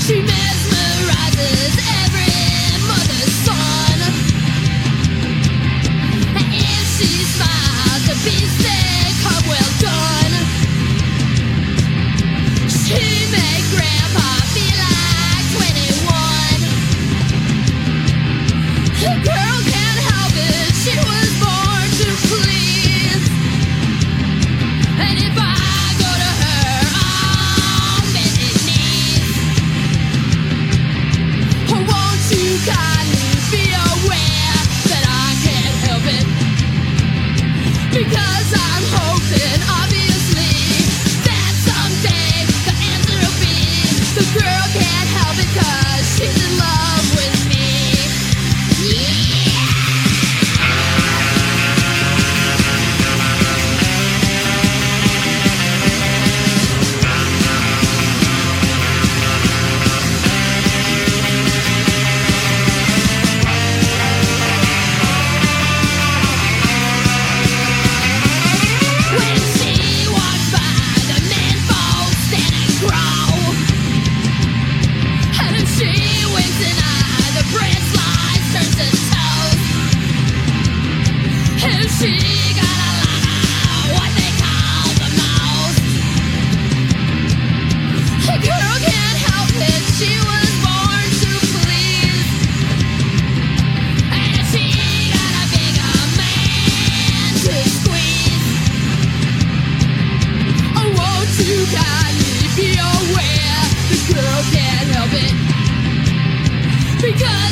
She mesmerizes every mother's son. And if she smiles, the beefsteak hug well done. She made Grandpa feel like 21. The girl can't help it, she was born to please. And if I go to her on bended knees, oh, won't you kindly be aware that I can't help it? Because I'm hoping, obviously, that someday the answer will be the girl can't help it 'cause she's in love with me. When she walks by, the men fall, stand and grow. And if she winks an eye, the bread slides, turns to toast. If she got a lot of what they call the most, the girl can't help it, she was born to please. And if she got a bigger man to squeeze, oh, won't you kindly be aware the girl can't help it? Because